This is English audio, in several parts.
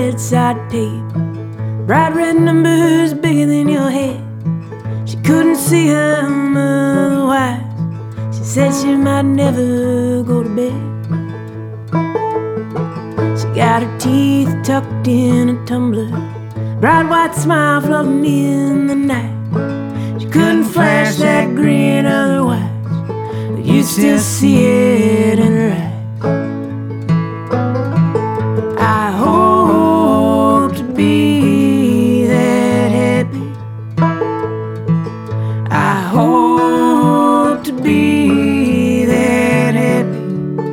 bedside table, bright red numbers bigger than your head. She couldn't see her otherwise. She said she might never go to bed. She got her teeth tucked in a tumbler, bright white smile floating in the night. She couldn't flash that grin otherwise, but you still see it in her eyes. I hope to be that happy. I hope to be that happy.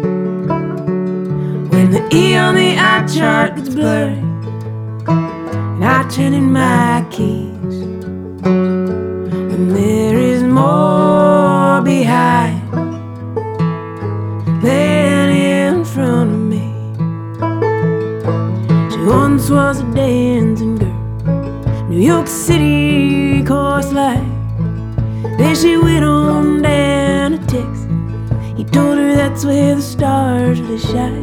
When the E on the eye chart gets blurry and I turn in my keys, when there is more behind than in front of me. She once was a dancing girl, New York City coastline. Then she went on down to Texas. He told her that's where the stars really shine.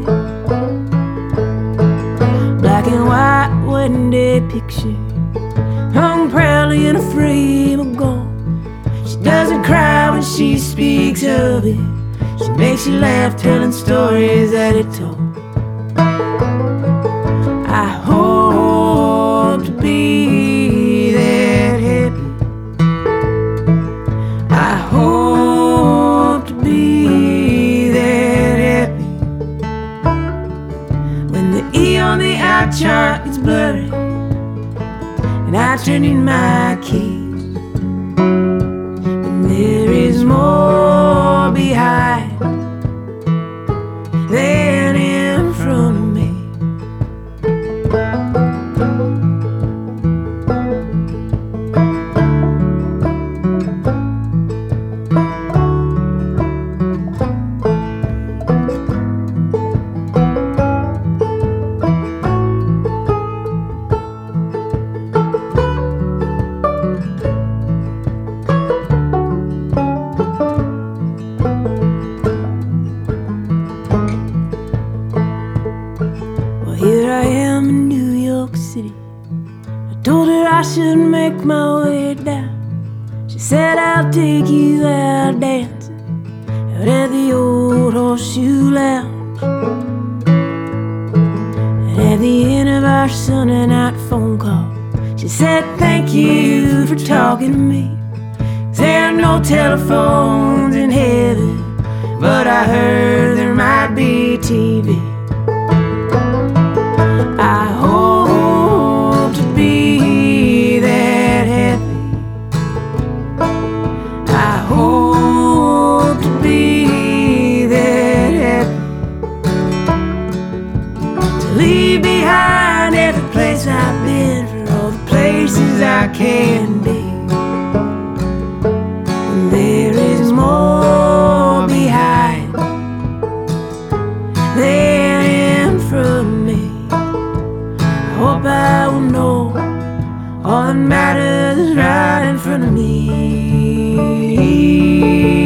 Black and white wedding day picture hung proudly in a frame of gold. She doesn't cry when she speaks of it. She makes you laugh telling stories that it told. I hope to be that happy. I hope to be that happy. When the E on the eye chart gets blurry and I turn in my keys, when there is more behind than in front of me. Here I am in New York City. I told her I should make my way down. She said I'll take you out dancing out at the old Horseshoe Lounge. And at the end of our Sunday night phone call, she said thank you for talking to me. 'Cause there are no telephones in heaven, but I heard there might be TV. I hope to be that happy. I hope to be that happy. To leave behind every place I've been for all the places I can be. And there is more behind than in front of me. I hope I will know all that matters is right in front of me.